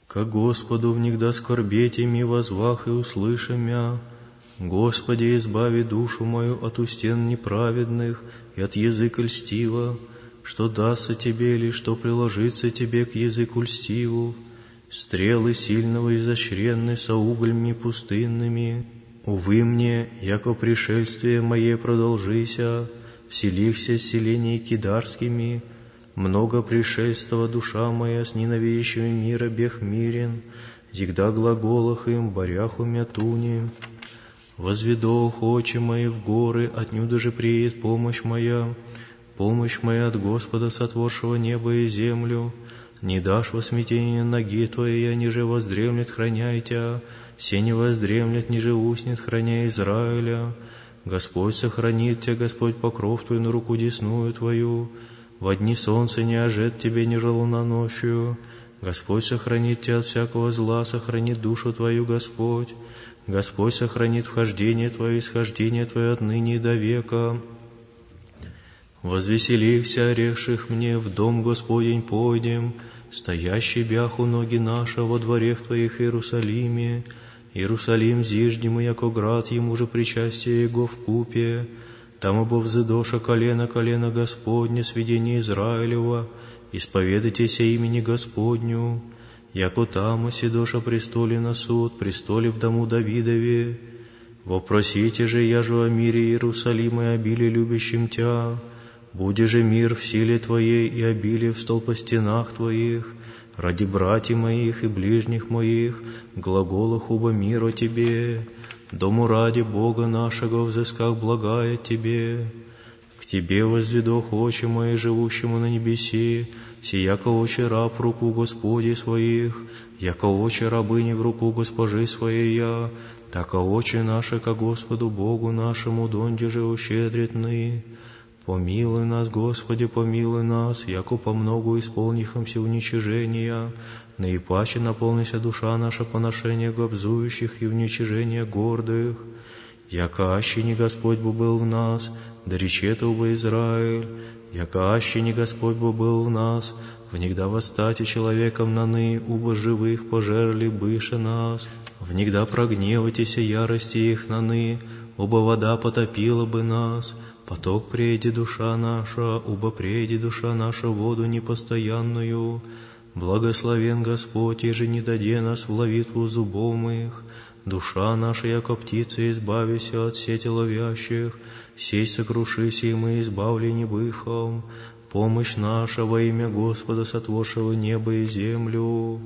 Ко Господу внегда скорбете ми возвах и услыша мя. Господи, избави душу мою от устен неправедных и от языка льстива, что дастся Тебе или что приложится Тебе к языку льстиву. Стрелы сильного изощренны со угольми пустынными. Увы мне, яко пришествие мое продолжися, вселихся селений кидарскими. Много пришельства душа моя с ненавидящими мира бег мирен, зигда глаголах им, борях умятуни. Возведох очи мои в горы, отнюдь же приедет помощь моя от Господа, сотворшего небо и землю. Не дашь во смятение ноги Твоей, ниже воздремлет, храняй Тя, се не воздремлет, ниже уснет, храня Израиля. Господь сохранит Тя, Господь покров Твой на руку десную Твою. Во дни солнца не ожет Тебе, ниже луна ночью. Господь сохранит Тебя от всякого зла, сохранит душу Твою, Господь. Господь сохранит вхождение Твое, исхождение Твое отныне и до века. Возвеселихся, орехших мне, в дом Господень пойдем, стоящий бях у ноги наша во дворех Твоих Иерусалиме. Иерусалим зиждем, яко град ему же причастие его в купе. Там обовзыдоша колено Господне, сведение Израилева, исповедайтеся имени Господню. Яко там оседоша престоле на суд, престоле в дому Давидове. Вопросите же яжу о мире Иерусалима и обилии любящим Тя. Буди же мир в силе Твоей и обилие в столпостенах Твоих, ради братьев моих и ближних моих, глаголах уба миру Тебе, дому ради Бога нашего взысках благая Тебе. К Тебе возведох очи мои, живущему на небеси, сияко очи раб в руку Господи своих, яко очи рабыни в руку госпожи своей я, тако очи наши ко Господу Богу нашему, донде же ущедритны. Помилуй нас, Господи, помилуй нас, яко по многу исполнихомся уничижения, наипаче наполнися душа наша поношения гобзующих и уничижения гордых. Яко аще не Господь бы был в нас, да речето бы Израиль, яко аще не Господь бы был в нас, внегда восстати человеком наны, убо живых пожерли быше нас, внегда прогневайтеся ярости их наны, оба вода потопила бы нас. Поток прейди душа наша, убо прейди душа наша воду непостоянную. Благословен Господь, еже не даде нас в ловитву зубов их. Душа наша, яко птица, избавися от сети ловящих. Сесть сокрушися, и мы избавлени быхом. Помощь наша во имя Господа, сотворшего небо и землю.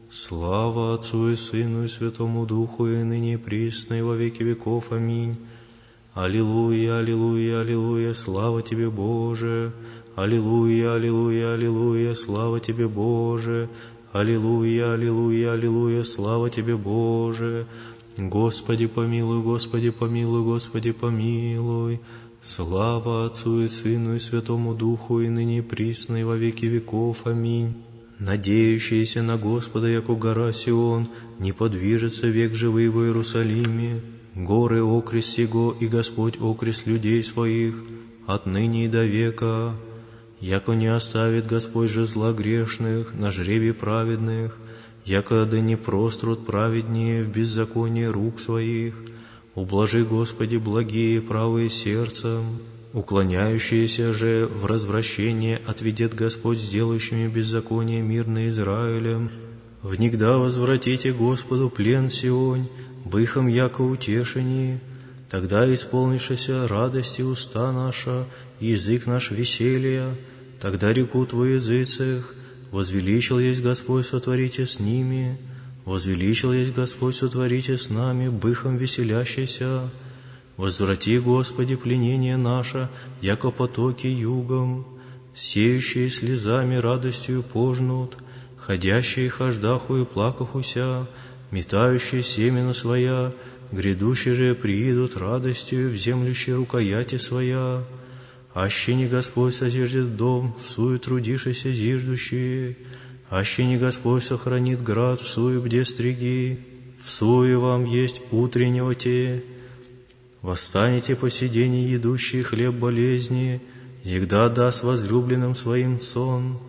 Слава Отцу и Сыну и Святому Духу, и ныне и присно, и во веки веков. Аминь. Аллилуйя, аллилуйя, аллилуйя, слава Тебе, Боже! Аллилуйя, аллилуйя, аллилуйя, слава Тебе, Боже! Аллилуйя, аллилуйя, аллилуйя, слава Тебе, Боже! Господи помилуй, Господи помилуй, Господи помилуй! Слава Отцу и Сыну и Святому Духу, и ныне и присно, и во веки веков. Аминь. Надеющиеся на Господа, яко гора Сион, не подвижется век живый в Иерусалиме. Горы окрест Его, и Господь окрест людей своих, отныне и до века. Яко не оставит Господь же зла грешных на жребий праведных, яко да не прострут праведнее в беззаконии рук своих. Ублажи, Господи, благие, правые сердцем, уклоняющиеся же в развращение отведет Господь сделающими беззаконие мирно Израилем. Внегда возвратите Господу плен Сионь, быхом яко утешени, тогда исполнишься радости уста наша, язык наш веселья, тогда рекут во языцах, возвеличил есть Господь, сотворите с ними, возвеличил есть Господь, сотворите с нами, быхом веселящийся. Возврати, Господи, пленение наше, яко потоки югом, сеющие слезами радостью пожнут, ходящие хождаху и плакахуся, метающие семена своя, грядущие же приидут радостью в землющие рукояти своя. Аще не Господь созиждет дом, всую трудишися зиждущие, аще не Господь сохранит град, всую бде стриги, всую вам есть утреннего те. Восстанете по сидении едущие хлеб болезни, егда даст возлюбленным своим сон.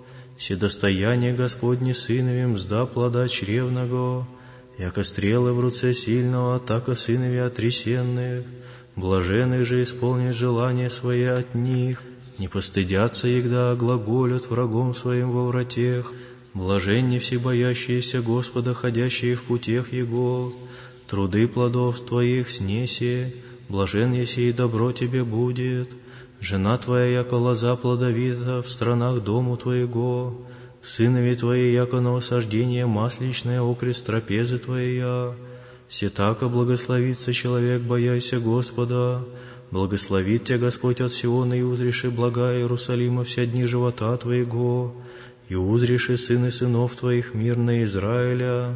Все достояние Господне сыновем мзда плода чревного, яко стрелы в руце сильного, тако сынови отресенных, блаженных же исполнит желания свои от них, не постыдятся егда, глаголят врагом своим во вратех, блаженни все боящиеся Господа, ходящие в путях Его, труды плодов Твоих снеси, блажен еси и добро Тебе будет. Жена Твоя, яко лоза плодовита в странах дому Твоего, сынови Твои, яко новосаждение масличное окрест трапезы Твоя. Все тако благословится человек, бояйся Господа. Благословит Тебя Господь от Сиона, и узриши блага Иерусалима вся дни живота Твоего, и узриши сыны сынов Твоих мирно Израиля.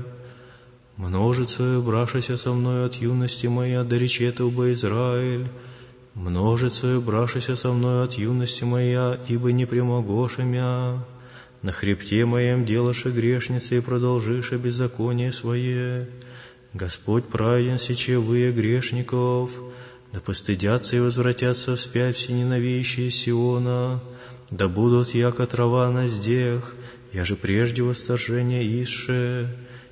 Множицею брашися со мною от юности моей, доречетов бы Израиль. Множицею брашися со мною от юности моя, ибо не прямогоша мя. На хребте моем делаше грешницы и продолжише беззаконие свое. Господь праведен сече вы грешников, да постыдятся и возвратятся вспять все ненавидящие Сиона, да будут яко трава на здех, я же прежде восторжения исше.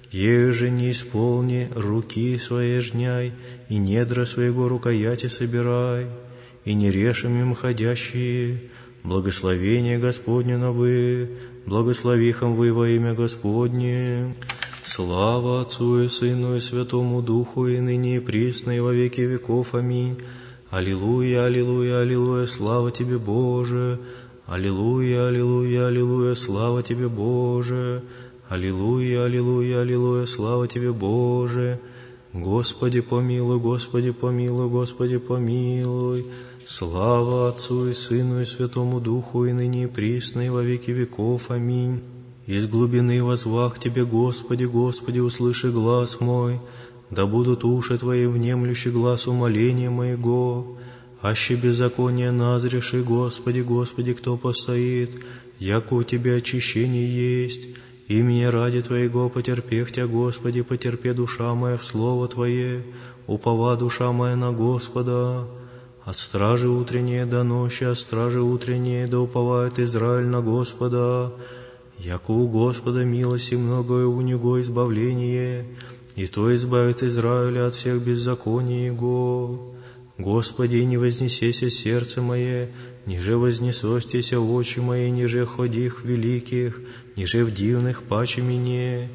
Еже не исполни руки своей жняй, и недра своего рукояти собирай, и не решим им ходящие. Благословение Господне на вы, благословихом вы во имя Господне. Слава Отцу и Сыну и Святому Духу, и ныне и присно, и во веки веков. Аминь. Аллилуйя, аллилуйя, аллилуйя, слава Тебе, Боже. Аллилуйя, аллилуйя, аллилуйя, слава Тебе, Боже. Аллилуйя, аллилуйя, аллилуйя, слава Тебе, Боже. Господи помилуй, Господи помилуй, Господи помилуй. Слава Отцу и Сыну и Святому Духу, и ныне и присно, и во веки веков. Аминь. Из глубины возвах Тебе, Господи, Господи, услыши глас мой, да будут уши Твои внемлющи глаз умоления моего. Аще беззаконие назреши, Господи, Господи, кто постоит, яко у Тебя очищение есть. Имени ради Твоего потерпех Тебя, Господи, потерпе душа моя в слово Твое, упова душа моя на Господа. От стражи утренней до ночи, от стражи утренней, да уповает Израиль на Господа. Яко у Господа милости многое, у Него избавление, и то избавит Израиля от всех беззаконий Его. Господи, не вознесеся сердце мое, ниже вознесостися очи мои, ниже ходих великих, ниже в дивных паче мне,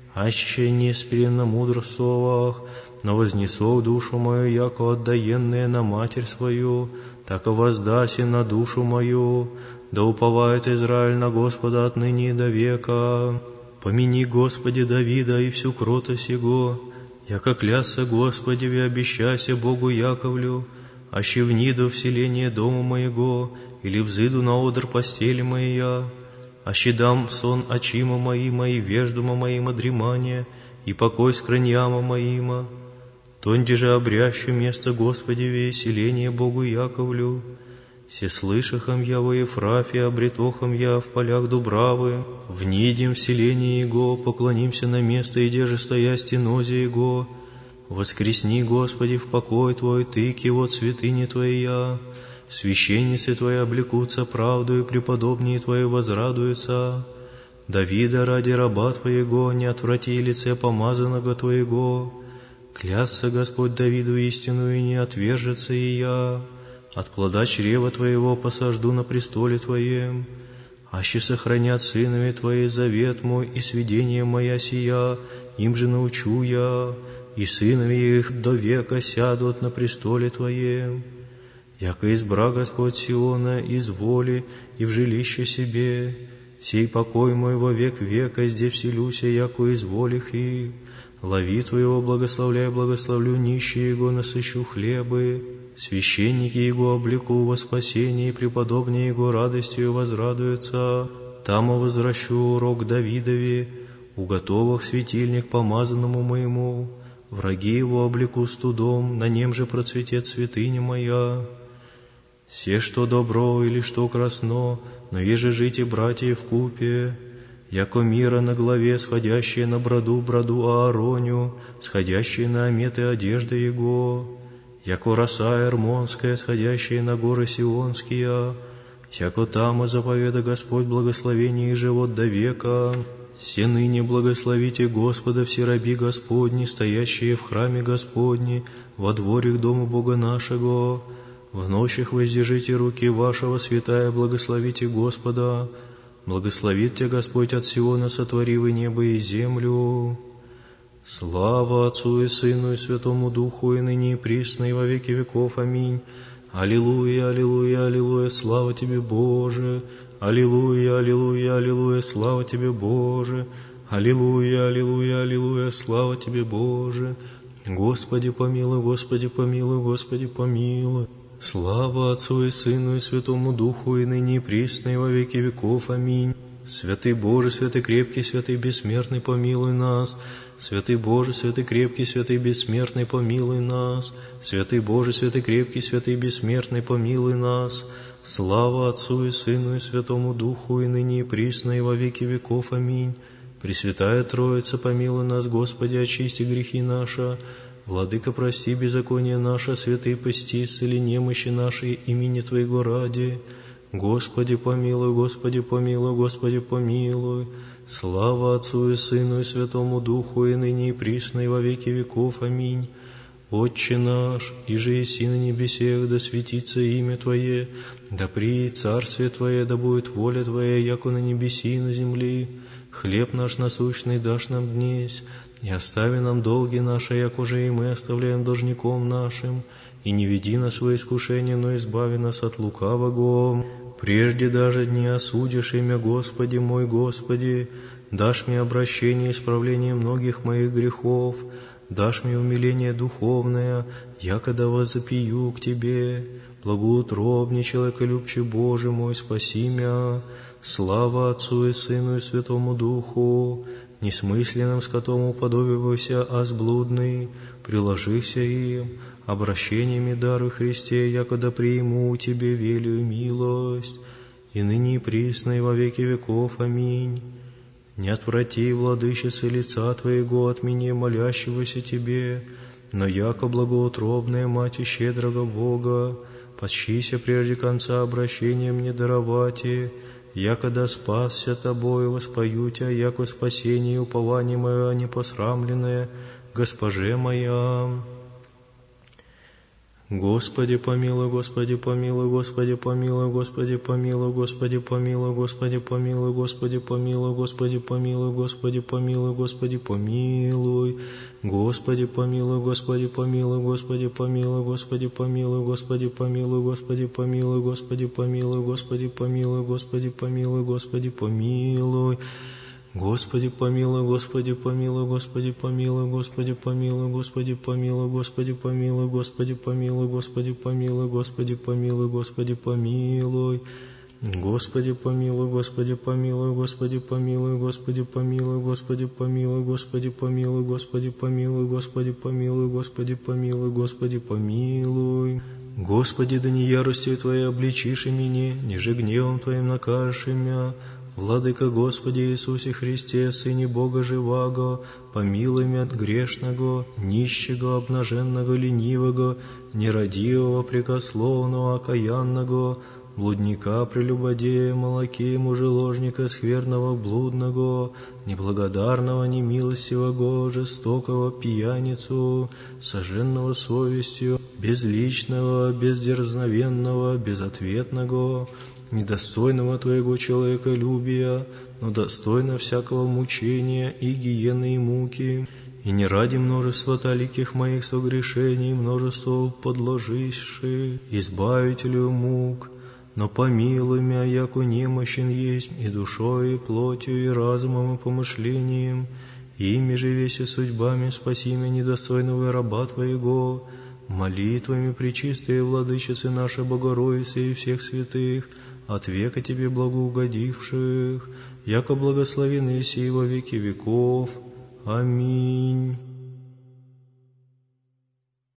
аще не спрен на мудрствовах, но вознесов душу мою, яко отдаенная на матерь свою, так и воздаси на душу мою, да уповает Израиль на Господа отныне и до века. Помяни, Господи, Давида и всю кротость Его, яко клясться Господи, и обещайся Богу Яковлю, аще вниду вселение дома моего, или взыду на одр постели моя, аще дам сон очима моима и веждума моима дремания, и покой скраньяма моима. Тонде же обрящу место Господи веселение Богу Яковлю. Се слышахом я во Ефрафе, обретохом я в полях Дубравы. Внидим вселение Его, поклонимся на место, и де же стоя стенозе Его. Воскресни, Господи, в покой Твой, Ты, вот святыни Твоя. Священницы Твои облекутся правдою, преподобнее Твои возрадуются. Давида ради раба Твоего, не отврати лице помазанного Твоего. Клясться Господь Давиду истину, и не отвержется и я. От плода чрева Твоего посажду на престоле Твоем. Аще сохранят сынове Твои завет мой и сведение моя сия, им же научу я, и сынове их до века сядут на престоле Твоем. Яко избра Господь Сиона из воли и в жилище себе, сей покой мой во век века, здесь вселюся, яко из волих их. Лови Твоего благословляй, благословлю нищие Его, насыщу хлебы. Священники Его облеку во спасение, и преподобнее Его радостью возрадуются. Там возвращу урок Давидове, уготовах светильник помазанному моему. Враги Его облеку студом, на нем же процветет святыня моя. Все, что добро или что красно, но еже жите, братья, вкупе, яко мира на главе, сходящие на броду Аароню, сходящие на ометы одежды Его, яко роса Эрмонская, сходящая на горы Сионские, Тяко там и заповеда Господь благословение и живот до века. Се ныне благословите Господа все раби Господни, стоящие в храме Господни, во дворе к дому Бога нашего. В ночах воздержите руки вашего, святая, благословите Господа. Благословит тебя Господь от Сиона, сотворивый небо и землю. Слава Отцу и Сыну и Святому Духу, и ныне и присно, и во веки веков. Аминь. Аллилуйя, аллилуйя, аллилуйя, слава тебе, Боже! Аллилуйя, аллилуйя, аллилуйя, слава тебе, Боже! Аллилуйя, аллилуйя, аллилуйя, слава тебе, Боже! Господи помилуй, Господи помилуй, Господи помилуй! Слава Отцу и Сыну и Святому Духу, и ныне и присно, и во веки веков. Аминь. Святый Боже, святый крепкий, святый бессмертный, помилуй нас. Святый Боже, святый крепкий, святый бессмертный, помилуй нас. Святый Боже, святый крепкий, святый бессмертный, помилуй нас. Слава Отцу и Сыну и Святому Духу, и ныне и присно, и во веки веков. Аминь. Пресвятая Троица, помилуй нас, Господи, очисти грехи наши. Владыка, прости беззаконие наше, святые пасти, исцели немощи наши имени Твоего ради. Господи помилуй, Господи помилуй, Господи помилуй. Слава Отцу и Сыну и Святому Духу, и ныне и присно, и во веки веков. Аминь. Отче наш, иже еси на небесех, да светится имя Твое, да приидет царствие Твое, да будет воля Твоя, яко на небеси и на земли. Хлеб наш насущный дашь нам днесь, и остави нам долги наши, як уже и мы оставляем должником нашим, и не веди нас во искушение, но избави нас от лукавого. Прежде даже не осудишь имя Господи мой, Господи, дашь мне обращение и исправление многих моих грехов, дашь мне умиление духовное, якогда возопию к Тебе. Благоутробный человеколюбче Боже мой, спаси мя. Слава Отцу и Сыну и Святому Духу, несмысленным скотом уподобивайся, аз блудный, приложися им, обращениями даруй Христе, якогда приму у Тебе велию милость, и ныне и присно, и во веки веков. Аминь. Не отврати, владычице, лица Твоего от меня, молящегося Тебе, но яко благоутробная Мать и щедрого Бога, почися прежде конца обращения мне даровати, якогда спасся Тобою, воспою Тя, яко спасение и упование мое непосрамленное, Госпоже моя. Господи помилуй, Господи помилуй, Господи помилуй, Господи помилуй, Господи помилуй, Господи помилуй, Господи помилуй, Господи помилуй, Господи помилуй, Господи помилуй, Господи помилуй, Господи помилуй, Господи помилуй, Господи помилуй, Господи помилуй, Господи помилуй, Господи помилуй, Господи помилуй, Господи помилуй, Господи помилуй. Господи помилуй, Господи помилуй, Господи помилуй, Господи помилуй, Господи помилуй, Господи помилуй, Господи помилуй, Господи помилуй, Господи помилуй, Господи помилуй. Господи помилуй, Господи помилуй, Господи помилуй, Господи помилуй, Господи помилуй, Господи помилуй, Господи помилуй, Господи помилуй, Господи помилуй, Господи помилуй. Господи, да не яростью Твоей обличишь меня, ниже гневом Твоим накажешь меня. Владыка Господи Иисусе Христе, Сыне Бога живаго, помилуй меня от грешного, нищего, обнаженного, ленивого, нерадивого, прекословного, окаянного, блудника, прелюбодея, молоке, мужеложника, скверного, блудного, неблагодарного, немилостивого, жестокого, пьяницу, сожженного совестью, безличного, бездерзновенного, безответного, недостойного Твоего человеколюбия, но достойно всякого мучения и гиены и муки, и не ради множества таликих моих согрешений, множество подложивших избавителю мук, но помилуй меня, яко немощен есть и душой, и плотью, и разумом, и помышлением, ими же веси судьбами спаси меня, недостойного раба Твоего, молитвами пречистые владычицы нашей Богородицы и всех святых, от века Тебе благоугодивших, яко благословен еси во веки веков. Аминь.